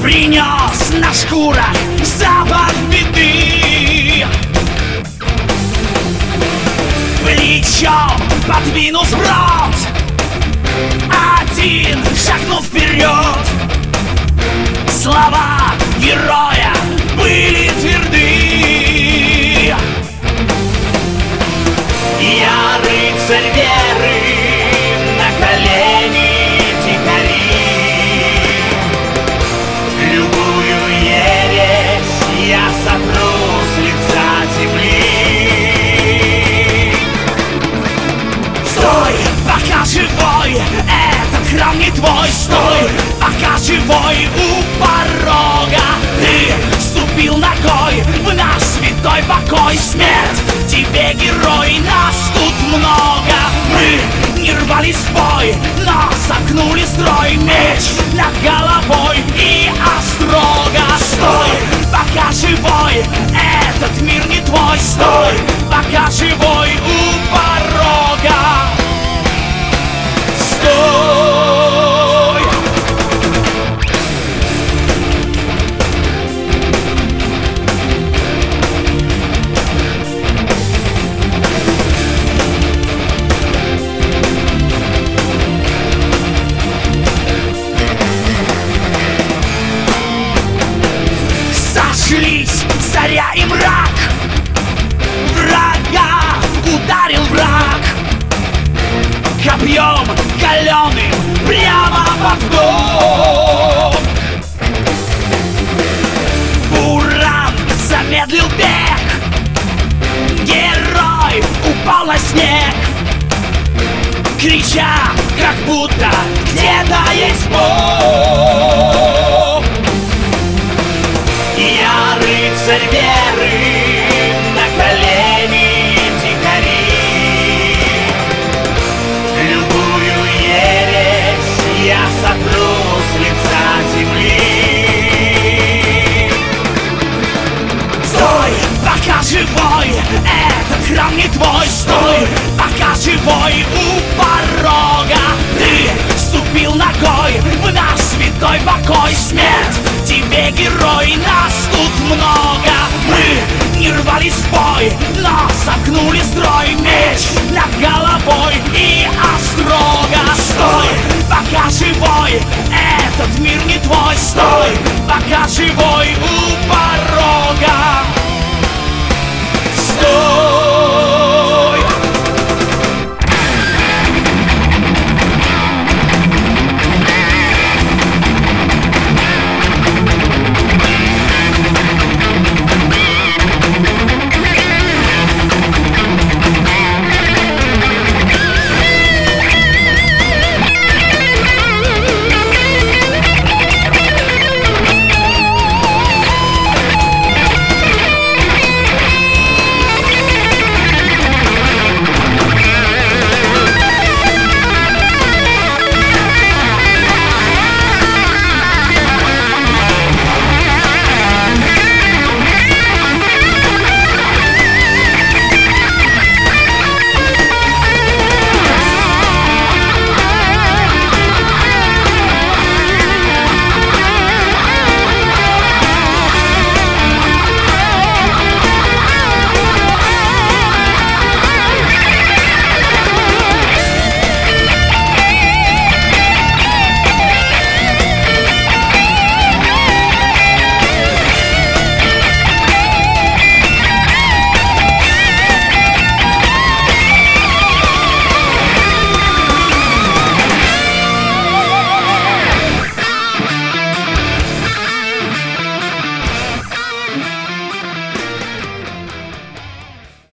принес на шкурах запах беды. Плечом подвинул сброд, один шагнул вперед. Слова героя были тверды. Я рыцарь веры, на колени дикари. Любую ересь я сотру с лица земли. Стой, пока живой, этот храм не твой. Стой, пока живой у порога. Ты ступил ногой в наш святой покой. Смерть тебе, герой, нас тут много. Мы не рвались в бой, но сомкнули строй. Меч над головой и острога. Стой, пока живой, этот мир не твой. Стой, пока живой у порога. Стой. Сошлись заря и мрак, врага ударил враг копьем каленым прямо под вдох. Буран замедлил бег, герой упал на снег, крича, как будто где-то есть Бог. Я рыцарь веры, на колени дикари. Любую ересь я сотру с лица земли. Стой, пока живой, этот храм не твой. Стой, пока живой у порога. Ты ступил ногой в наш святой покой. Смерть тебе, герой, нас тут много. Мы не рвались в бой, но сомкнули строй. Меч над головой и острога. Стой, пока живой, этот мир не твой. Стой, пока живой у порога.